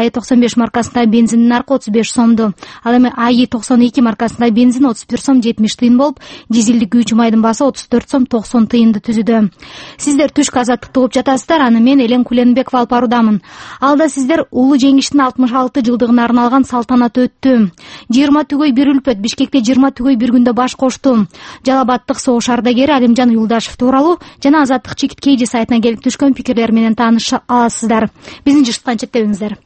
АЕ-95 маркасындагы бензиндин наркы 35 сомду. Ал эми АЕ-92 маркасындагы бензин 31 сом 70 тыйын болуп, дизелдик күйүүчү майдын баасы 34 сом 90 тыйынды түзүдө. Сиздер түшкү азаттыкты угуп жатасыздар, аны мен Элен Куленбекова алып баруудамын. Алда сиздер улуу жеңиштин 66 жылдыгына арналган салтанат өттү. 20 түгөй бир үлпөт Бишкекте 20 түгөй бир күндө баш кошту. Жалал-Абадтык согуш ардагери Алимжан Юлдашев тууралуу жана Азаттык чекит KG сайтына келип түшкөн пикирлер менен тааныша аласыздар. Биздин жыштан четтебиңиздер.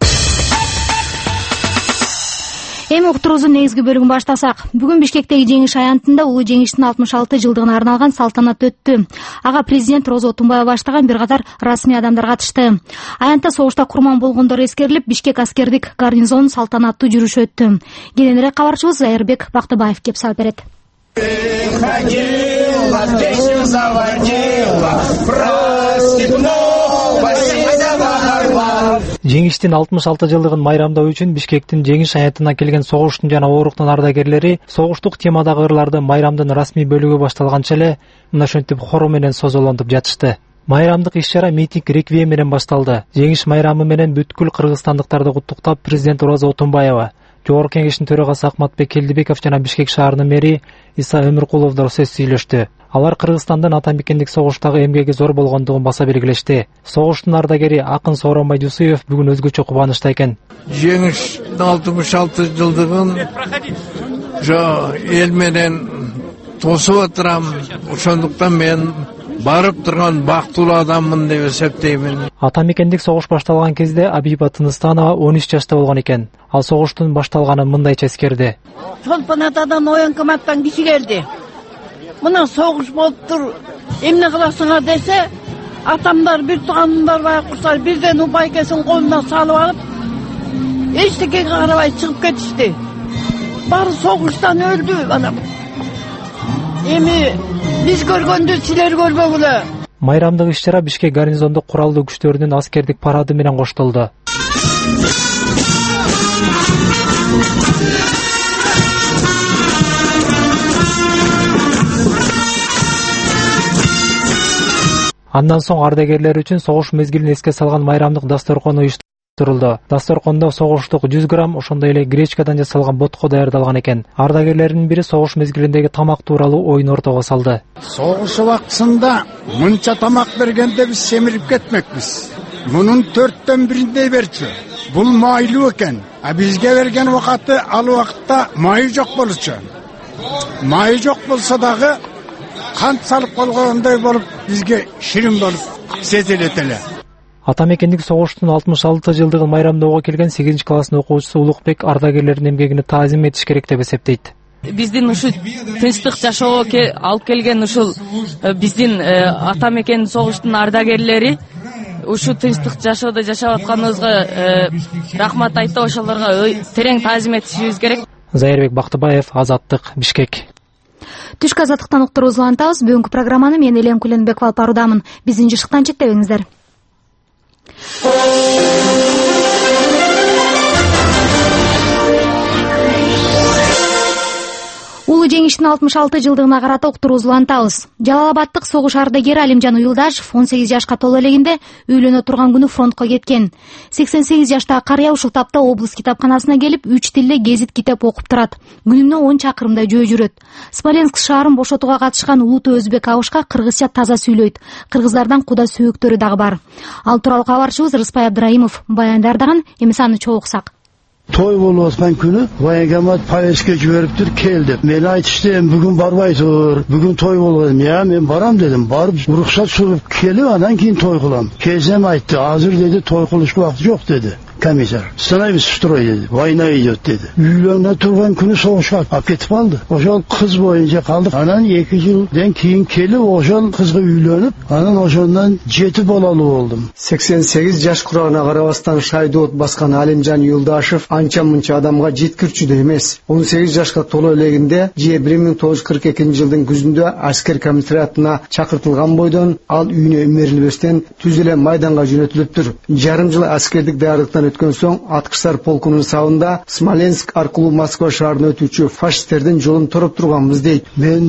Эми уктуруубуздун негизги бөлүгүн баштасак. Бүгүн Бишкектеги жеңиш аянтында улуу жеңиштин 66 жылдыгына арналган салтанат өттү. Ага президент Роза Отунбаева баштаган бир катар расмий адамдар катышты. Аянтта согушта курман болгондор эскерилип, Бишкек аскердик гарнизонунун салтанаттуу жүрүшү өттү. Кененирээк кабарчыбыз Зайырбек Бактыбаев кеп салып берет. Жеңиштин 66 жылдыгын майрамдоо үчүн Бишкектин жеңиш аянтына келген согуштун жана ооруктун ардагерлери согуштук темадагы ырларды майрамдын расмий бөлүгү башталганча эле мына ошентип хору менен созолонтуп жатышты. Майрамдык иш-чара митинг реквием менен башталды. Жеңиш майрамы менен бүткүл кыргызстандыктарды куттуктап президент Роза Отунбаева, Жогорку Кеңештин төрагасы Акматбек Келдибеков жана Бишкек шаарынын мэри Иса Өмүркуловдор сөз сүйлөштү. Алар Кыргызстандын ата мекендик согуштагы эмгеги зор болгондугун баса белгилешти. Согуштун ардагери Акын Сооронбай Жусуев бүгүн өзгөчө кубанычта экен. Жеңиштин 66 жылдыгын эл менен тосуп отурам. Ошондуктан мен барып турган бактылуу адаммын деп эсептеймин. Ата мекендик согуш башталган кезде Абиба Тыныстанова 13 жашта болгон экен. Ал согуштун башталганын мындайча эскерди. Чолпон атадан оянкаматтан киши келди. Мына согуш болуптур, эмне кыласыңар десе, атамдар бир тууганымдар бар курсар бирден убайкесин колуна салып алып, эчтекеге карабай чыгып кетишти. Баары согуштан өлдү анан. Эми биз көргөндү силер көрбөгүлө. Майрамдык иш-чара Бишкек гарнизондук куралдуу күчтөрүнүн аскердик парады менен коштолду. Андан соң ардагерлер үчүн согуш мезгилин эске салган майрамдык дасторкон уюштурулду. Дасторкондо согуштук 100 грамм, ошондой эле гречкадан жасалган ботко даярдалган экен. Ардагерлердин бири согуш мезгилиндеги тамак тууралуу оюн ортого салды. Согуш убактысында мынча тамак бергенде биз семирип кетмекпиз. Мунун 4төн бириндей берчү. Бул майлуу экен. А бизге берген убакыты ал убакытта майы жок болчу. Майы жок болсо дагы кант салып койгондой болуп бизге ширин болуп сезилет эле. Ата мекендик согуштун 66 жылдыгын майрамдоого келген 8 класстын окуучусу Улукбек ардагерлердин эмгегине таазим этиш керек деп эсептейт. Биздин ушул тынчтык жашоого алып келген ушул биздин ата мекен согуштун ардагерлери ушул тынчтык жашоодо жашап атканыбызга рахмат айтып, ошолорго терең таазим этишибиз керек. Зайырбек Бактыбаев, Азаттык, Бишкек. Түшкү азаттыктан уктуруубузду улантабыз. Бүгүнкү программаны мен Элен Куленбекова алып баруудамын. Биздин жыштыктан четтебиңиздер. Улуу жеңиштин 66 жылдыгына карата уктуруубузду улантабыз. Жалал-Абадтык согуш ардагери Алимжан Юлдашев 18 жашка толо элегинде үйлөнө турган күнү фронтко кеткен. 88 жаштагы карыя ушул тапта облус китапканасына келип 3 тилде гезит китеп окуп турат. Күнүнө 10 чакырымдай жөө жүрөт. Смоленск шаарын бошотууга катышкан улуттуу өзбек абышка кыргызча таза сүйлөйт. Кыргыздардан куда сөөктөрү дагы бар. Ал тууралуу кабарчыбыз Рыспай Абдраимов баяндардаган, эми аны чогуу уксак. Той болуп аткан күнү военкомат повестке жибериптир, кел деп. Мен айтышты, бүгүн барбай тур. Бүгүн той болгон. Мен барам дедим. Барып уруксат суруп келип, анан кийин той кылам. Келсем айтты, азыр деди, той кылышка убакыт жок деди. Комиссар, становись в строй деди. Война идет деди. Үйлөнө турган күнү согушка алып кетип калды. Ошол кыз боюнча калдык. Анан 2 жылдан кийин келип, ошол кызга үйлөнүп, анан ошондон 7 балалуу болдум. 88 жаш курагына карабастан шайды от баскан Алимжан Юлдашев анча-мынча адамга жеткирчүдө эмес. 18 жашка толо элегинде 1942 жылдын күзүндө аскер комиссариатына чакыртылган бойдон ал үйүнө имерилбестен түз эле майданга жөнөтүлүптүр. Жарым жыл аскердик даярдыктан өткөн соң аткычтар полкунун сабында Смоленск аркылуу Москва шаарына өтүүчү фашисттердин жолун тороп турганбыз дейт. Мен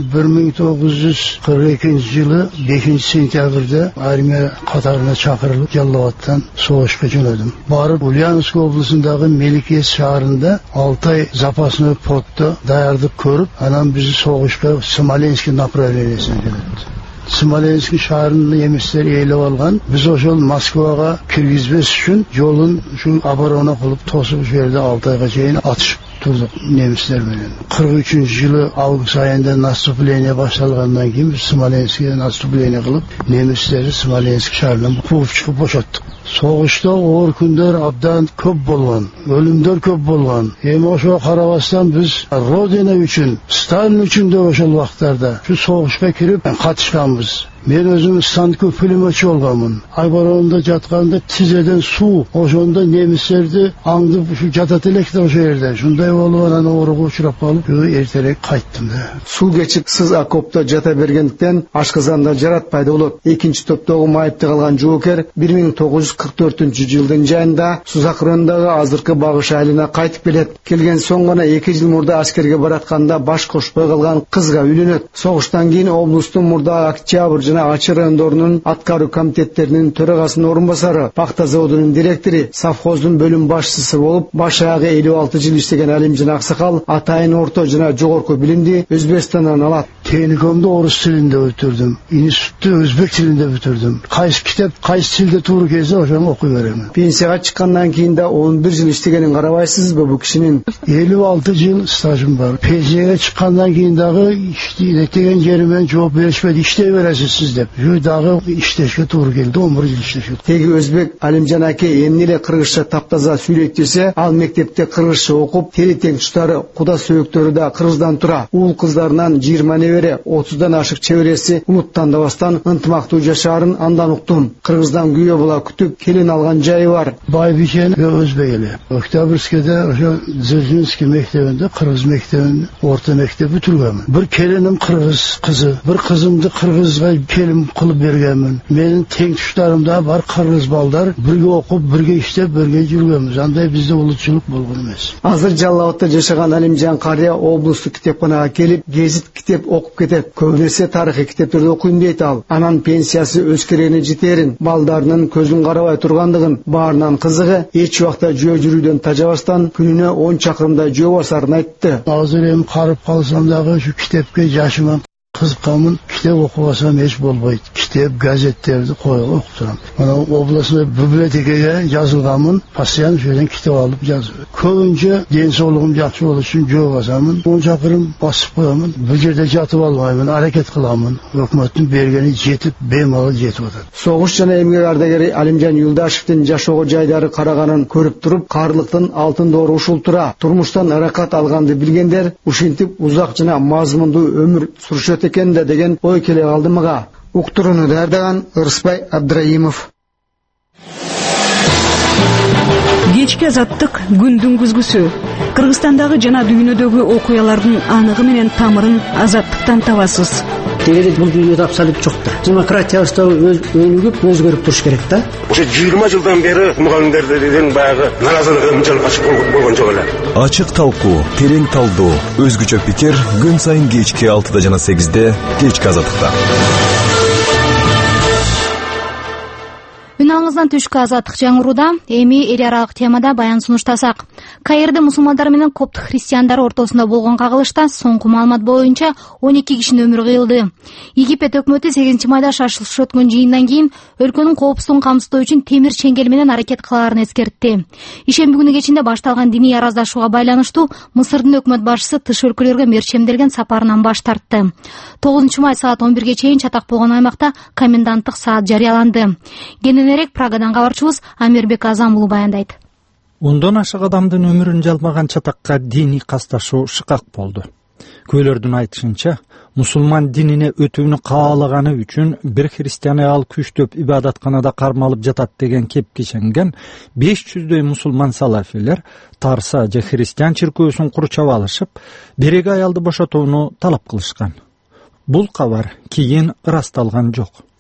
1942 жылы 5 сентябрда армия катарына чакырылып Жалалабадтан согушка жөнөдүм. Барып Ульяновск облусундагы Меликес шаарында 6 ай запасной фронтто даярдык көрүп, анан бизди согушка Смоленск направлениесине жөнөттү. Смоленск шаарынын немистер ээлеп алган. Биз ошол Москвага киргизбес үчүн жолун ушу оборона кылып тосуп жерде 6 айга чейин атышып турдук немистер менен. 43-жылы август айында наступление башталгандан кийин биз Смоленскке наступление кылып, немистерди Смоленск шаарынан кууп чыгып бошоттук. Согушта оор күндөр абдан көп болгон, өлүмдөр көп болгон. Эми ошого карабастан биз Родина үчүн, Сталин үчүн да ошол убактарда şu согушка кирип катышканбыз. Мен өзүм станкы пулеметчи болгонмун. Оборонда жатканда тизеден суу, ошондо немистерди аңдып ушу жатат электе ошо жерде. Шундай болуп анан ооруга учурап калып, эртерээк кайттым да. Суу кечип сыз окопто жата бергендиктен ашказанда жаратпайды болот. Экинчи топтогу майыпты калган жоокер 1944-жылдын жайында Сузак районундагы азыркы Багыш айылына кайтып келет. Келген соң гана 2 жыл мурда аскерге баратканда баш кошпой калган кызга үйлөнөт. Согуштан кийин облустун мурда Октябрь жана Ачы райондорунун аткаруу комитеттеринин төрагасынын орун басары, пахта заводунун директору, совхоздун бөлүм башчысы болуп, баш аягы 56 жыл иштеген Алимжан Аксакал атайын орто жана жогорку билимди Өзбекстандан алат. Техникумду орус тилинде бүтүрдүм. Институтту өзбек тилинде бүтүрдүм. Кайсы китеп, кайсы тилде туура келсе ошону окуй берем. Пенсияга чыккандан кийин да 11 жыл иштегенин карабайсызбы бу кишинин? 56 жыл стажым бар. Пенсияга чыккандан кийин дагы иштеген жеримен жооп беришпedi, иштей бересиз деп. Жөө дагы иштешке туура келди, 11 жыл иштешет. Теги өзбек Алимжан аке эмне эле кыргызча таптаза сүйлөйт десе, ал мектепте кыргызча окуп, тери тең туштары, куда сөөктөрү да кыргыздан тура. Уул кыздарынан 20 небере, 30дан ашык чебереси улуттандабастан ынтымактуу жашаарын андан уктум. Кыргыздан күйөө була күтүп келин алган жайы бар. Байбичен өзбек эле. Октябрьскийде ошо Дзержинский мектебинде, кыргыз мектебинде, орто мектеп бүтүргөнмүн. Бир келиним кыргыз кызы, бир кызымды кыргызга келин кылып бергенмин. Менин тең туштарым да бар кыргыз балдар, бирге окуп, бирге иштеп, бирге жүргөнбүз. Андай бизде улутчулук болгон эмес. Азыр Жалалабадта жашаган Алимжан карыя облустук китепканага келип, гезит китеп окуп кетет. Көбүнесе тарыхый китептерди окуйм дейт ал. Анан пенсиясы өз керегине жетерин, балдарынын көзүн карабай тургандыгын, баарынан кызыгы эч убакта жөө жүрүүдөн тажабастан күнүнө 10 чакырымдай жөө басарын айтты. Азыр эми карып калсам дагы ушу китепке жашыма кызыкканмын. Китеп окубасам эч болбойт. Китеп, газеттерди коюп окуп турам. Мына областный библиотекага жазылганмын. Постоянно жерден китеп алып жазып. Көбүнчө ден соолугум жакшы болуш үчүн жөө басамын. 10 чакырым басып коямын. Бул жерде жатып албаймын, аракет кыламын. Өкмөттүн бергени жетип, бемалал жетип атат. Согуш жана эмгек ардагери Алимжан Юлдашевдин жашоого жайдары караганын көрүп туруп, каарлыктын алтын доору ушул тура. Турмуштан ыракат алганды билгендер ушинтип узак жана мазмундуу өмүр сүрүшөт экен да деген ой келе калды мага. Уктурууну даярдаган Ырысбай Абдрайымов. Кечки азаттык күндүн күзгүсү. Кыргызстандагы жана дүйнөдөгү окуялардын аныгы менен тамырын азаттыктан табасыз. Дегенде бул дүйнөдө абсолют жок да. Демократиябызда өнүгүп, өзгөрүп туруш керек да. Ошо 20 жылдан бери мугалимдерден баягы наразылыгы мынчалык ачык болгон жок эле. Ачык талкуу, терең талдоо, өзгөчө пикир күн сайын кечки 6 жана 8 кечки азаттыкта. Үн аңыздан түшкү азаттык жаңырууда эми эл аралык темада баян сунуштасак. Каирде мусулмандар менен коптук христиандар ортосунда болгон кагылышта соңку маалымат боюнча 12 кишинин өмүрү кыйылды. Египет өкмөтү 8 майда шашылыш өткөн жыйындан кийин өлкөнүн коопсуздугун камсыздоо үчүн темир чеңгел менен аракет кылаарын эскертти. Ишемби күнү кечинде башталган диний араздашууга байланыштуу Мысырдын өкмөт башчысы тыш өлкөлөргө мерчемделген сапарынан баш тартты. 9 май саат 11ге чейин чатак болгон аймакта коменданттык саат жарыяланды. Кененирээк Прагадан кабарчыбыз Амирбек Азам уулу баяндайт. Ондон ашык адамдын өмүрүн жалмаган чатакка диний касташуу шыкак болду. Күбөлөрдүн айтышынча, мусулман динине өтүүнү каалаганы үчүн бир христиан аял күчтөп ибадатканада кармалып жатат деген кепке ишенген 500дөй мусулман салафилер Тарса же христиан чиркөөсүн курчап алышып, биреги аялды бошотууну талап кылышкан. Бул кабар кийин ырасталган жок.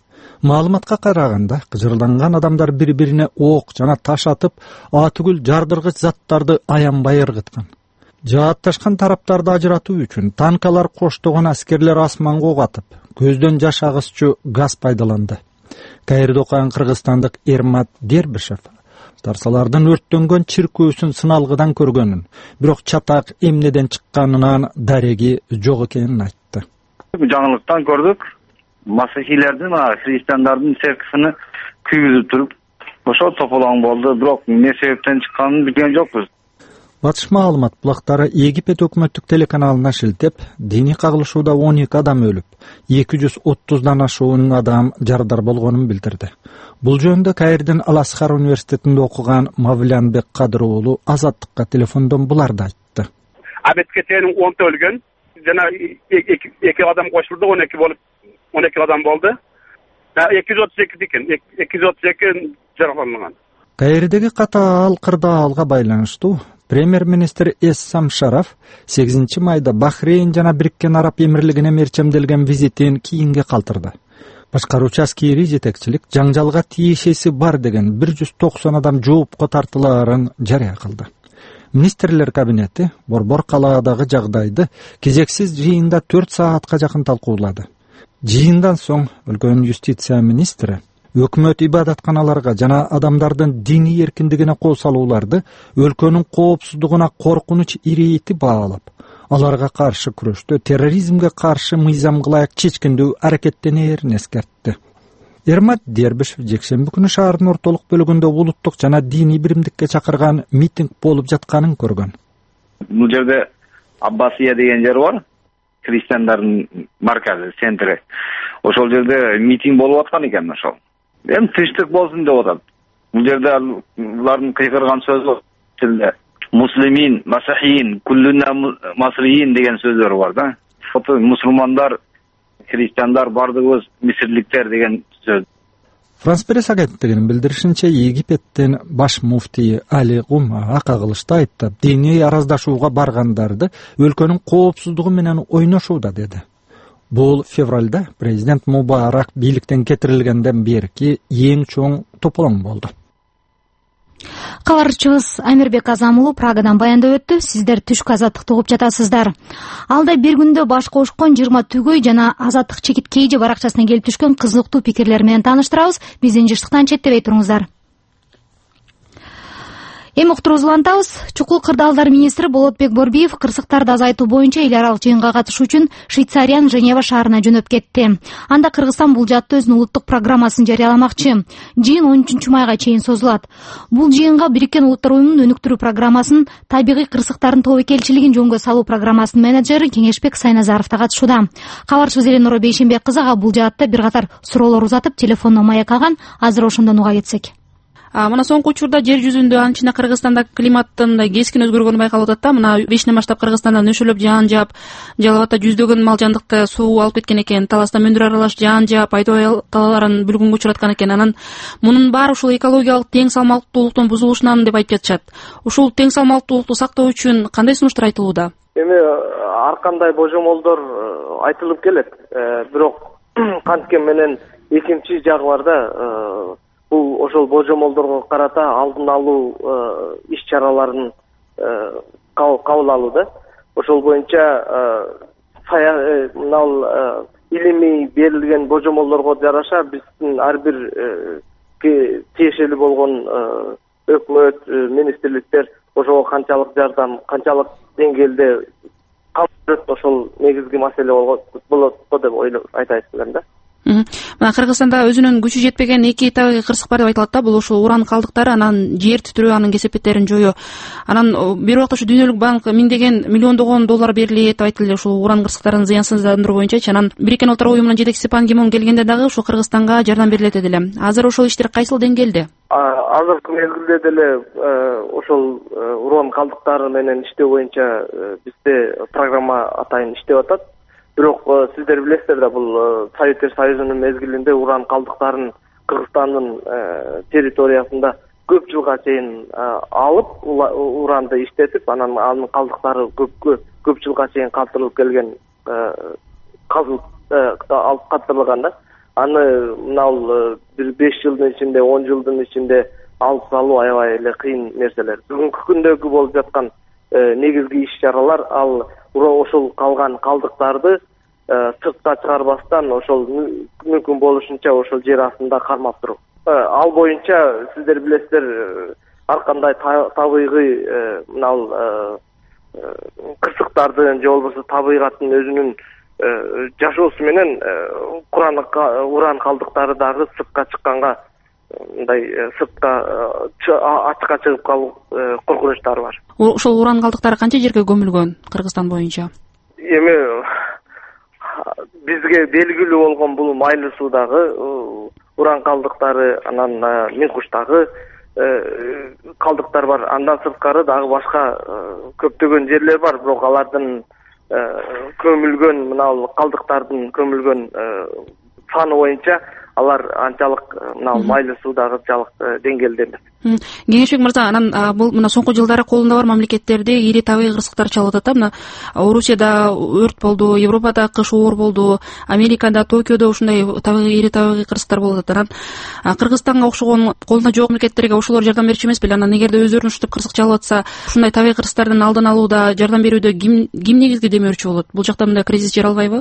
Маалыматка караганда, кыжырланган адамдар бири-бирине ок жана таш атып, атүгүл жардыргыч заттарды аянбай ыргыткан. Жаатташкан тараптарды ажыратуу үчүн танкалар коштогон аскерлер асманга ок атып, көздөн жаш агызчу газ пайдаланды. Каирде окуган кыргызстандык Эрмат Дербишев тарсалардын өрттөнгөн чиркөөсүн сыналгыдан көргөнүн, бирок чатак эмнеден чыкканынан дареги жок экенин айтты. Жаңылыктан көрдүк. Масихилердин, христиандардын церквини күйгүзүп туруп, ошо тополоң болду, бирок эмне себептен чыкканын билген жокпуз. Батыш маалымат булактары Египет өкмөттүк телеканалына шилтеп, диний кагылышууда 12 адам өлүп, 230дан ашуун адам жардар болгонун билдирди. Бул жөнүндө Каирдин Ал-Асхар университетинде окуган Мавлянбек Кадыр уулу Азаттыкка телефондон буларды айтты. Абетке тенин 10 өлгөн, жана 2 адам кошулду, 12 адам болду. 232 дикен, 232 жараланган. Каирдеги катаал кырдаалга байланыштуу премьер-министр Эссам Шараф 8 майда Бахрейн жана Бириккен Араб Эмирлигине мерчемделген визитин кийинге калтырды. Башкаруучу аскерий жетекчилик жаңжалга тиешеси бар деген 190 адам жоопко тартылаарын жарыя кылды. Министрлер кабинети Борбор калаадагы жагдайды кезексиз жыйында 4 саатка жакын талкуулады. Жыйындан соң өлкөнүн юстиция министри өкмөт ибадатканаларга жана адамдардын диний эркиндигине кол салууларды өлкөнүн коопсуздугуна коркунуч ирэйти баалап, аларга каршы күрөштө терроризмге каршы мыйзамга ылайык чечкиндүү аракеттенерин эскертти. Эрмат Дербишев жекшемби күнү шаардын ортолук бөлүгүндө улуттук жана диний биримдикке чакырган митинг болуп жатканын көргөн. Бул жерде Аббасия деген жер бар, христиандардын марказы, центри. Ошол жерде митинг болуп аткан экен ошол. Эми тынчтык болсун деп атат. Бул жерде алардын кыйкырган сөзү тилде муслимин, масахиин, куллуна масриин деген сөздөр бар да. Мусулмандар, христиандар бардыгыбыз мисирликтер деген сөз. Франс пресс агенттигинин билдиришинче, Египеттин баш муфтийи Али Гума кагылышта айттып, диний араздашууга баргандарды өлкөнүн коопсуздугу менен ойношууда деди. Бул февралда президент Мубарак бийликтен кетирилгенден берки эң чоң тополоң болду. Кабарчыбыз Амирбек Азамулу Прагадан баяндап өттү. Сиздер түшкү азаттыкты угуп жатасыздар. Алда бир күндө баш кошкон 20 түгөй жана азаттык чекит кейжи баракчасынан келип түшкөн кызыктуу пикирлер менен тааныштырабыз. Биздин жыштыктан четтебей туруңуздар. Эми уктуруубузду улантабыз. Чукул кырдаалдар министри Болотбек Борбиев кырсыктарды азайтуу боюнча эл аралык жыйынга катышуу үчүн Швейцариянын Женева шаарына жөнөп кетти. Анда Кыргызстан бул жаатта өзүнүн улуттук программасын жарыяламакчы. Жыйын 13 майга чейин созулат. Бул жыйынга Бириккен Улуттар уюмунун өнүктүрүү программасын, табигый кырсыктардын тобокелчилигин жөнгө салуу программасынын менеджери Кеңешбек Сайназаров да катышууда. Кабарчыбыз Эленора Бейшенбек кызы бул жаатта бир катар суроолор узатып, телефондон маек алган. Азыр ошондон уга кетсек. Мына соңку учурда жер жүзүндө анчина Кыргызстанда климаттын кескин өзгөргөнү байкалып атат да. Мына 5 баштап Кыргызстанда нөшөлөп жаан жаап, жалалатта жүздөгөн мал жандыкты суу алып кеткен экен. Таласта мөндүр аралаш жаан жаап, айдоо талаларын бүлгүнгө учураткан экен. Анан мунун баары ушул экологиялык тең салмактуулуктун бузулушунан деп айтып жатышат. Ушул тең салмактуулукту сактоо үчүн кандай сунуштар айтылууда? Эми ар кандай божомолдор айтылып келет. Бирок канткен менен экинчи жагыларда бул ошол божомолдорго карата алдын алуу иш чараларын кабыл алууда. Ошол боюнча илимий берилген божомолдорго жараша биздин ар бир тиешелүү болгон өкмөт, министрликтер ошого канчалык жардам, канчалык деңгээлде камтып ошол негизги маселе болот деп айтайсыздар да. Мына Кыргызстанда өзүнүн күчү жетпеген эки табигый кырсык бар деп айтылат да. Бул ушул уран калдыктары, анан жер титирөө, анын кесепеттерин жоюу. Анан бир убакта ушу Дүйнөлүк банк миңдеген миллиондогон доллар берилет деп айтылды ушул уран кырсыктарын зыянсыздандыруу боюнча. Анан Бириккен Улуттар уюмунун жетекчиси Пан Ги Мун келгенде дагы ушул Кыргызстанга жардам берилет дедиле. Азыр ошол иштер кайсыл деңгээлде? Азыркы мезгилде деле ошол уран калдыктары менен иштөө боюнча бизде программа атайын иштеп атат. Бирок сиздер билесиздер да, бул Советтер Союзунун мезгилинде уран калдыктарын Кыргызстандын территориясында көп жылга чейин алып, уранды иштетип, анан анын калдыктары көп жылга чейин калтырылып келген, казылып калтырылган да. аны мынау бир 5 жылдын ичинде 10 жылдын ичинде алып салуу аябай эле кыйын нерселер. Бүгүнкү күндөгү болуп жаткан негизги иш-чаралар ал ошол калган калдыктарды сыртка чыгарбастан ошол мүмкүн болушунча ошол жер астында кармап туруп. Ал боюнча сиздер билесиздер, ар кандай табигый мынау кырсыктардын же болбосо табигаттын өзүнүн жашоосу менен уран калдыктары дагы сыртка чыкканга мындай сыртка ачыкка чыгып калуу коркунучтары бар. Ошол уран калдыктары канча жерге көмүлгөн Кыргызстан боюнча? Эми бизге белгилүү болгон бул Майлуу суудагы уран калдыктары, анан Миңкуштагы калдыктар бар. Андан сырткары дагы башка көптөгөн жерлер бар, бирок алардын көмүлгөн мынау калдыктардын көмүлгөн саны боюнча алар анчалык мынау Майлуу суудагычалык деңгээлде эмес. Кеңешбек мырза, анан бул мына соңку жылдары колунда бар мамлекеттерде ири табигый кырсыктар чалып атат. Мына Орусияда өрт болду, Европада кыш оор болду, Америкада, Токиодо ушундай ири табигый кырсыктар болуп атат. Анан Кыргызстанга окшогон колунда жок мамлекеттерге ошолор жардам берчү эмес беле? Анан эгерде өздөрүнүн ушинтип кырсык чалып атса, ушундай табигый кырсыктардын алдын алууда, жардам берүүдө ким негизги демөөрчү болот? Бул жакта мындай кризис жаралбайбы?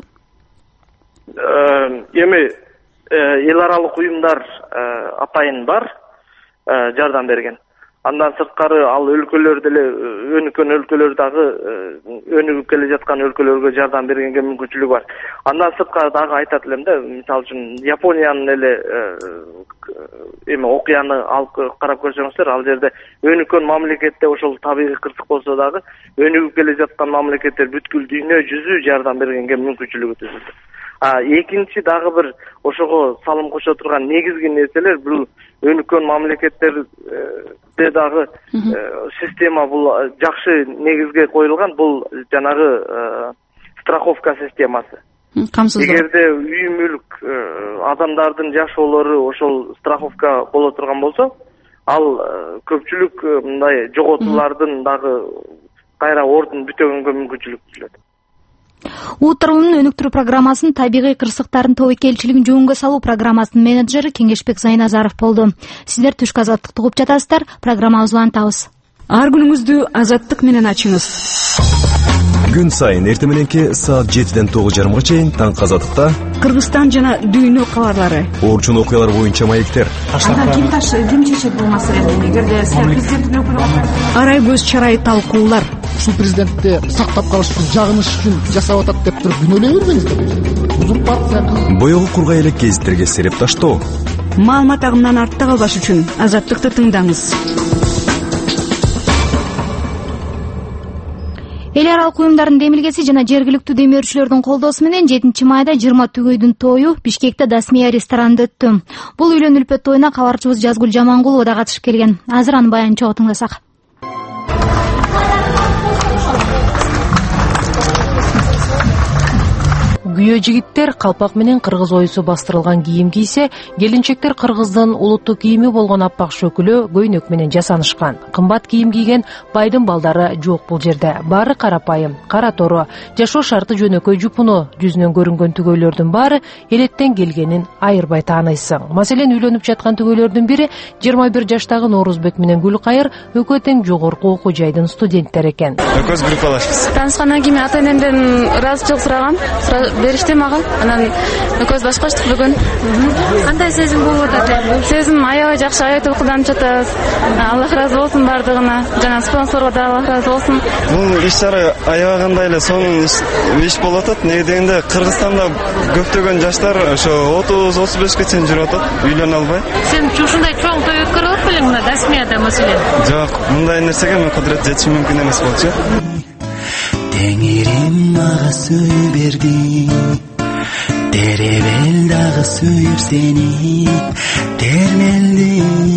Эми эл аралык уюмдар атайын бар жардам берген. Андан сырткары ал өлкөлөр деле өнүккөн өлкөлөр дагы өнүгүп келе жаткан өлкөлөргө жардам бергенге мүмкүнчүлүгү бар. Андан сырткары дагы айтат элем да, мисалы үчүн Япониянын эле эми окуяны алып карап көрсөңүздөр, ал жерде өнүккөн мамлекетте ошол табигый кырсык болсо дагы өнүгүп келе жаткан мамлекеттер бүткүл дүйнө жүзү жардам бергенге мүмкүнчүлүгү түзүлдү. Экинчи дагы бир ошого салым кошо турган негизги нерселер бул өнүккөн мамлекеттерде дагы система бул жакшы негизге коюлган, бул жанагы страховка системасы. Эгерде үй мүлк адамдардын жашоолору ошол страховка боло турган болсо, ал көпчүлүк мындай жоготуулардын дагы кайра ордун бүтөгөнгө мүмкүнчүлүк түзүлөт. Утурумдун өнүктүрүү программасынын табигый кырсыктардын тобокелчилигин жөнгө салуу программасынын менеджери Кеңешбек Зайназаров болду. Сиздер Түшкү Азаттыкты угуп жатасыздар. Программабызды улантабыз. Ар күнүңүздү Азаттык менен ачыңыз. Күн сайын эртең мененки саат 7ден 9:30 чейин Таңкы Азаттыкта Кыргызстан жана дүйнө кабарлары, орчун окуялар боюнча маектер. Ким чечет бул маселени? Эгерде президенттин өкүлү арай көз чарай талкуулар. Ушул президентти сактап калыш үчүн, жагыныш үчүн жасап атат деп туруп күнөөлөй бербеңиздер. Узурпация. Боёгу кургай элек гезиттерге сереп таштоо. Маалымат агымынан артта калбаш үчүн Азаттыкты тыңдаңыз. Эл аралык уюмдардын демилгеси жана жергиликтүү демөөрчүлөрдүн колдоосу менен 7 майда 20 түгөйдүн тою Бишкекте Дасмия ресторанында өттү. Бул үйлөн үлпөт тоюна кабарчыбыз Жазгүл Жамангулова да катышып келген. Азыр анын баянын чогуу тыңдасак. Күйөө жигиттер калпак менен кыргыз оюсу бастырылган кийим кийсе, келинчектер кыргыздын улуттук кийими болгон аппак шөкүлө көйнөк менен жасанышкан. Кымбат кийим кийген байдын балдары жок бул жерде. Баары карапайым, кара тору, жашоо шарты жөнөкөй жупуну, жүзүнөн көрүнгөн түгөйлөрдүн баары элеттен келгенин айырбай тааныйсың. Маселен, үйлөнүп жаткан түгөйлөрдүн бири 21 жаштагы Норузбек менен Гүлкайыр экөө тең жогорку окуу жайдын студенттери экен. Экөөбүз группалашпыз. Таанышкандан кийин ата энемден ыраазычылык сурагам. Беришти мага. Анан экөөбүз башкачтык бүгүн. Кандай сезим болуп атат? Сезим аябай жакшы, аябай толкунданып жатабыз. Аллах ыраазы болсун бардыгына. Жана спонсорго да Аллах ыраазы болсун. Бул иш-чара аябагандай эле сонун иш болуп атат. Неге дегенде Кыргызстанда көптөгөн жаштар ошо 30-35ке чейин жүрүп атат, үйлөнө албай. Сен ушундай чоң той өткөрүп алып белең мына Дасмияда маселен? Жок, мындай нерсеге мен кудурет жетишим мүмкүн эмес болчу. Теңирим мага сүйүү берди, теребел дагы сүйүп сени термелди.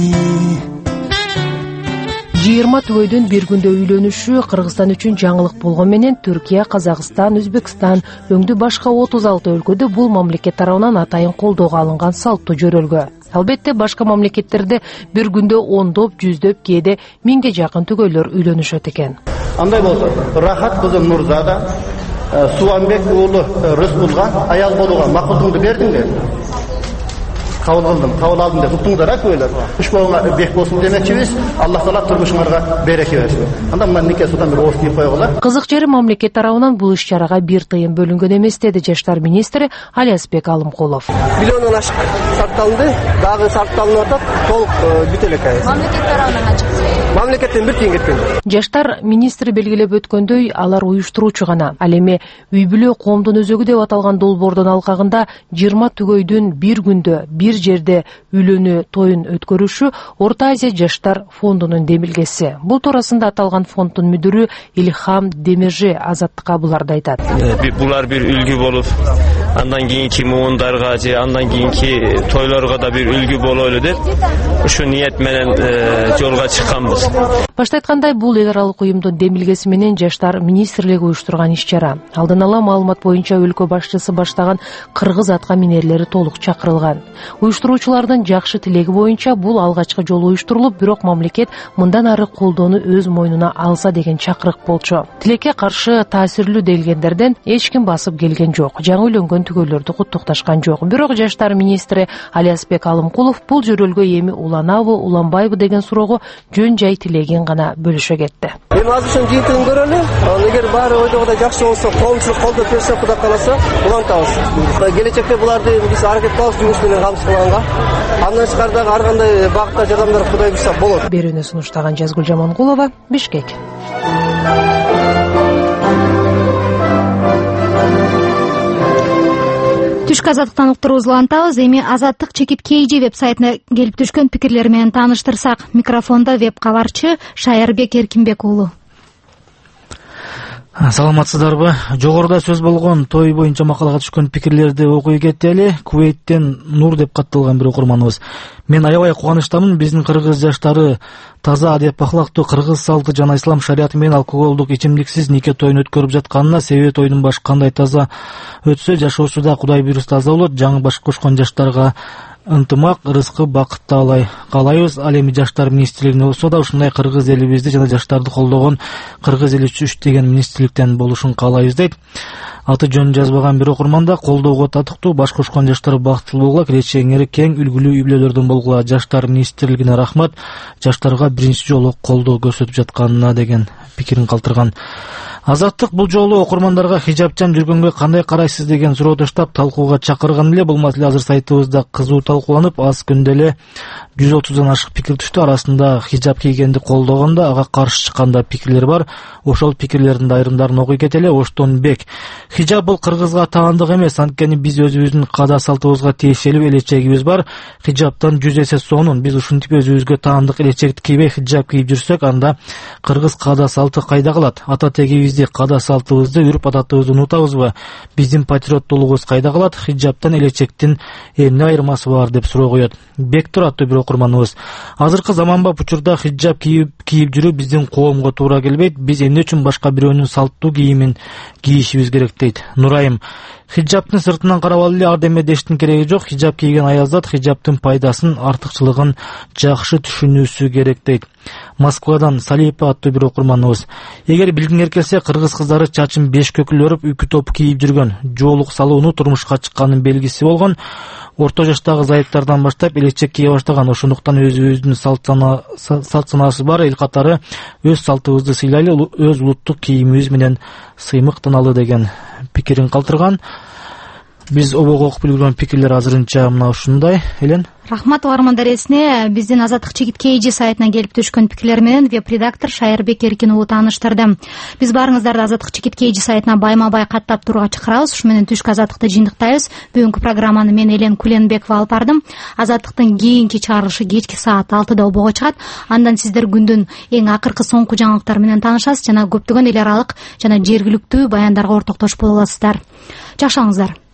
20 түгөйдүн бир күндө үйлөнүшү Кыргызстан үчүн жаңылык болгон менен Түркия, Казакстан, Өзбекстан өңдү башка 36 өлкөдө бул мамлекет тарабынан атайын колдоого алынган салттуу жөрөлгө. Албетте башка мамлекеттерде бир күндө ондоп, жүздөп, кээде 1000ге жакын түгөйлөр үйлөнүшөт экен. Андай болсо, Рахат кызы Нурзада, Суанбек уулу Рыскулга аял болууга макулдугуңду бердиңби? кабыл кылдым, кабыл алдым деп туптуңдар күбөлөр. Ушбоңа бек болсун демекчибиз. Аллах таала турмушуңарга береке берсин. Анда мына нике судан бир ооз тийип койгула. Кызык жери мамлекет тарабынан бул иш-чарага бир тыйын бөлүнгөн эмес деди жаштар министри Алиасбек Алымкулов. Миллиондон ашык сарпталынды, дагы сарпталынып атат, толук бүтө элек. Мамлекет тарабынан ачык. Мамлекеттен бир тыйын кеткен. Жаштар министри белгилеп өткөндөй, алар уюштуруучу гана. Ал эми үй бүлө коомдун өзөгү деп аталган долбоордун алкагында 20 түгөйдүн бир күндө бир жерде үйлөнүү тоюн өткөрүшү Орто Азия жаштар фондунун демилгеси. Бул туурасында аталган фонддун мүдүрү Илхам Демирже Азаттыкка буларды айтат. Булар бир үлгү болуп, андан кийинки муундарга же андан кийинки тойлорго да бир үлгү бололу деп ушу ниет менен жолго чыкканбыз. Башта айткандай, бул эл аралык уюмдун демилгеси менен жаштар министрлиги уюштурган иш-чара. Алдын ала маалымат боюнча өлкө башчысы баштаган кыргыз атка минерлери толук чакырылган. Уюштуруучулардын жакшы тилеги боюнча бул алгачкы жолу уюштурулуп, бирок мамлекет мындан ары колдоону өз мойнуна алса деген чакырык болчу. Тилекке каршы таасирлүү делгендерден эч ким басып келген жок. Жаңы үйлөнгөн түгөйлөрдү куттукташкан жок. Бирок жаштар министри Алиасбек Алымкулов бул жөрөлгө эми уланабы, уланбайбы деген суроого жөн жай тилегин гана бөлүшө кетти. Эми азыр ушун жыйынтыгын көрөлү. Эгер баары ойдогудай жакшы болсо, коомчулук колдоп берсе, Кудай кааласа, улантабыз. Келечекте буларды биз аракет кылабыз жумуш менен камсыз кылганга. Андан тышкары ар кандай багытта жардамдар Кудай буйрса болот. Берүүнү сунуштаган Жазгүл Жамангулова, Бишкек. Түшкү азаттыктан уктуруубузду улантабыз. Эми Азаттык чекит KG веб сайтына келип түшкөн пикирлер менен тааныштырсак, микрофондо веб кабарчы Шаярбек Эркинбек уулу. Саламатсыздарбы? Жогоруда сөз болгон той боюнча макалага түшкөн пикирлерди окуй кетели. Кувейттен Нур деп катталган бир окурманыбыз. Мен аябай кубанычтамын. Биздин кыргыз жаштары таза адеп ахлактуу кыргыз салты жана ислам шариаты менен алкоголдук ичимдиксиз нике тоюн өткөрүп жатканына, себеби тойдун башы кандай таза өтсө, жашоосу да Кудай буйруса таза болот. Жаңы баш кошкон жаштарга ынтымак, рызкы, бакыт каалайбыз. Ал эми жаштар министрлигине болсо да ушундай кыргыз элибизди жана жаштарды колдогон кыргыз эл үчүн иштеген министрликтен болушун каалайбыз дейт. Аты жөнүн жазбаган бир окурманда колдоого татыктуу, баш кошкон жаштар бактылуу болгула, келечегиңери кең, үлгүлүү үй бүлөлөрдөн болгула. Жаштар министрлигине рахмат, жаштарга биринчи жолу колдоо көрсөтүп жатканына деген пикирин калтырган. Азаттык бул жолу окурмандарга хижапчан жүргөнгө кандай карайсыз деген суроо таштап талкууга чакырган эле. Бул маселе азыр сайтыбызда кызуу талкууланып, аз күндө эле 130дан ашык пикир түштү. Арасында хижап кийгенди колдогондо, ага каршы чыкканда пикирлер бар. Ошол пикирлердин айрымдарын окуй кетели. Оштонбек: хижап бул кыргызга таандык эмес, анткени биз өзүбүздүн каада салтыбызга тиешелүү элечегибиз бар. Хижаптан 100 эсе сонун. Биз ушинтип өзүбүзгө таандык элечекти кийбей хижап кийип жүрсөк, анда кыргыз каада салты кайда калат? Ата тегибизди, каада салтыбызды, үрп адатыбызды унутабызбы? Биздин патриоттуулугубуз кайда калат? Хижаптан элечектин эмне айырмасы бар деп суроо коёт. Бектур аттуу бир окурманыбыз: азыркы заманбап учурда хижап кийип жүрүү биздин коомго туура келбейт. Биз эмне үчүн башка бирөөнүн салттуу кийимин кийишибиз керек дейт. Нурайым: хижаптын сыртынан карап алып эле ар деме дештин кереги жок. Хижап кийген аялзат хижаптын пайдасын, артыкчылыгын жакшы түшүнүүсү керек дейт. Москвадан Салипа аттуу бир окурманыбыз: эгер билгиңер келсе, кыргыз кыздары чачын 5 көкүл өрүп, үкү топ кийип жүргөн. Жоолук салууну турмушка чыкканын белгиси болгон. Орто жаштагы зайыптардан баштап элечек кие баштаган. Ошондуктан өзүбүздүн салт санаасы бар. Эл катары өз салтыбызды сыйлайлы, өз улуттук кийимибиз менен сыймыктаналы деген пикирин калтырган. Биз обого окуп үлгөргөн пикирлер азырынча мына ушундай элен. Рахмат угармандар эсине. Биздин Азаттык чекит KG сайтына келип түшкөн пикирлер менен веб-редактор Шаярбек Эркин уулу тааныштырды. Биз баарыңыздарды Азаттык чекит KG сайтына байма-бай каттап турууга чакырабыз. Ушу менен түшкү азаттыкты жыйынтыктайбыз. Бүгүнкү программаны мен Элен Куленбекова алып бардым. Азаттыктын кийинки чыгарылышы кечки саат 6-да обого чыгат. Андан сиздер күндүн эң акыркы соңку жаңылыктары менен таанышасыз жана көптөгөн эл аралык жана жергиликтүү баяндарга ортоктошуп боло аласыздар. Жакшы алыңыздар.